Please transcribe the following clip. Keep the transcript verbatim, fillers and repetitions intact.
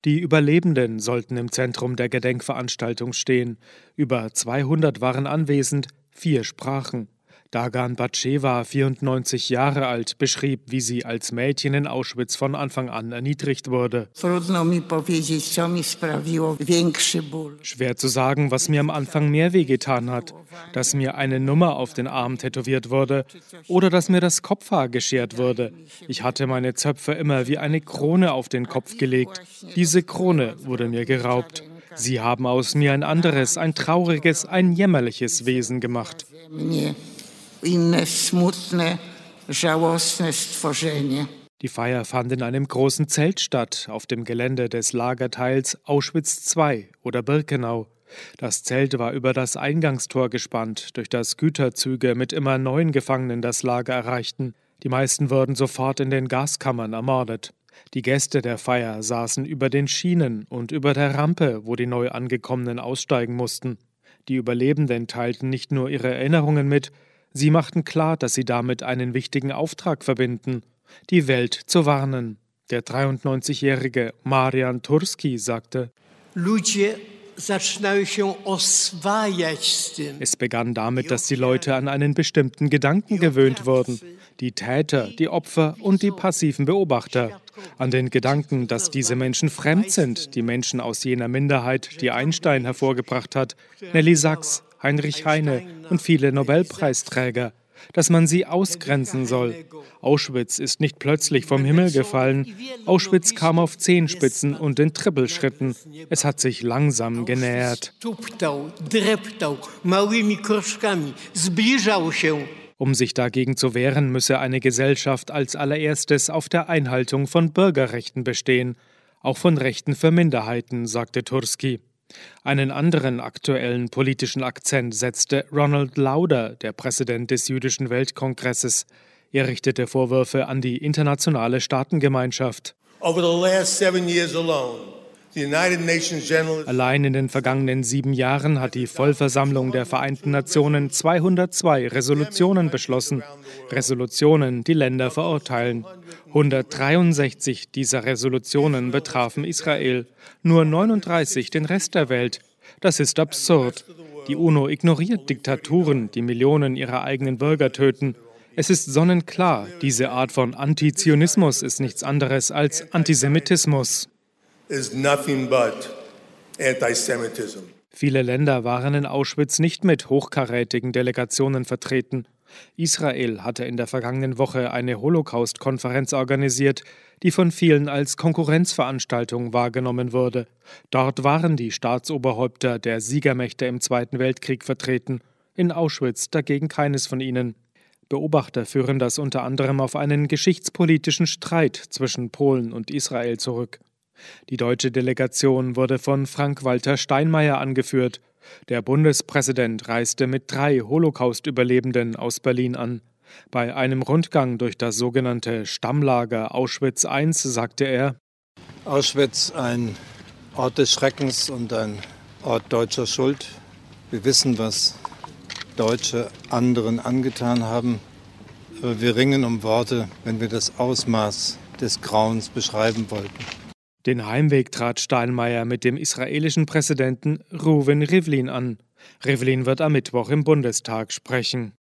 Die Überlebenden sollten im Zentrum der Gedenkveranstaltung stehen. Über zweihundert waren anwesend, vier sprachen. Dagan Batscheva, vierundneunzig Jahre alt, beschrieb, wie sie als Mädchen in Auschwitz von Anfang an erniedrigt wurde. Schwer zu sagen, was mir am Anfang mehr wehgetan hat. Dass mir eine Nummer auf den Arm tätowiert wurde oder dass mir das Kopfhaar geschert wurde. Ich hatte meine Zöpfe immer wie eine Krone auf den Kopf gelegt. Diese Krone wurde mir geraubt. Sie haben aus mir ein anderes, ein trauriges, ein jämmerliches Wesen gemacht. Die Feier fand in einem großen Zelt statt, auf dem Gelände des Lagerteils Auschwitz zwei oder Birkenau. Das Zelt war über das Eingangstor gespannt, durch das Güterzüge mit immer neuen Gefangenen das Lager erreichten. Die meisten wurden sofort in den Gaskammern ermordet. Die Gäste der Feier saßen über den Schienen und über der Rampe, wo die neu Angekommenen aussteigen mussten. Die Überlebenden teilten nicht nur ihre Erinnerungen mit, sie machten klar, dass sie damit einen wichtigen Auftrag verbinden: die Welt zu warnen. Der dreiundneunzigjährige Marian Turski sagte: Es begann damit, dass die Leute an einen bestimmten Gedanken gewöhnt wurden. Die Täter, die Opfer und die passiven Beobachter. An den Gedanken, dass diese Menschen fremd sind, die Menschen aus jener Minderheit, die Einstein hervorgebracht hat, Nelly Sachs, Heinrich Heine und viele Nobelpreisträger, dass man sie ausgrenzen soll. Auschwitz ist nicht plötzlich vom Himmel gefallen. Auschwitz kam auf Zehenspitzen und in Trippelschritten. Es hat sich langsam genähert. Um sich dagegen zu wehren, müsse eine Gesellschaft als allererstes auf der Einhaltung von Bürgerrechten bestehen, auch von Rechten für Minderheiten, sagte Turski. Einen anderen aktuellen politischen Akzent setzte Ronald Lauder, der Präsident des Jüdischen Weltkongresses. Er richtete Vorwürfe an die internationale Staatengemeinschaft. Over the last seven years alone, the United Nations General Allein in den vergangenen sieben Jahren hat die Vollversammlung der Vereinten Nationen zweihundertzwei Resolutionen beschlossen. Resolutionen, die Länder verurteilen. hundertdreiundsechzig dieser Resolutionen betrafen Israel, nur neununddreißig den Rest der Welt. Das ist absurd. Die UNO ignoriert Diktaturen, die Millionen ihrer eigenen Bürger töten. Es ist sonnenklar, diese Art von Antizionismus ist nichts anderes als Antisemitismus. is nothing but anti-Semitism. Viele Länder waren in Auschwitz nicht mit hochkarätigen Delegationen vertreten. Israel hatte in der vergangenen Woche eine Holocaust-Konferenz organisiert, die von vielen als Konkurrenzveranstaltung wahrgenommen wurde. Dort waren die Staatsoberhäupter der Siegermächte im Zweiten Weltkrieg vertreten, in Auschwitz dagegen keines von ihnen. Beobachter führen das unter anderem auf einen geschichtspolitischen Streit zwischen Polen und Israel zurück. Die deutsche Delegation wurde von Frank-Walter Steinmeier angeführt. Der Bundespräsident reiste mit drei Holocaust-Überlebenden aus Berlin an. Bei einem Rundgang durch das sogenannte Stammlager Auschwitz eins sagte er: Auschwitz, ein Ort des Schreckens und ein Ort deutscher Schuld. Wir wissen, was Deutsche anderen angetan haben. Aber wir ringen um Worte, wenn wir das Ausmaß des Grauens beschreiben wollten. Den Heimweg trat Steinmeier mit dem israelischen Präsidenten Reuven Rivlin an. Rivlin wird am Mittwoch im Bundestag sprechen.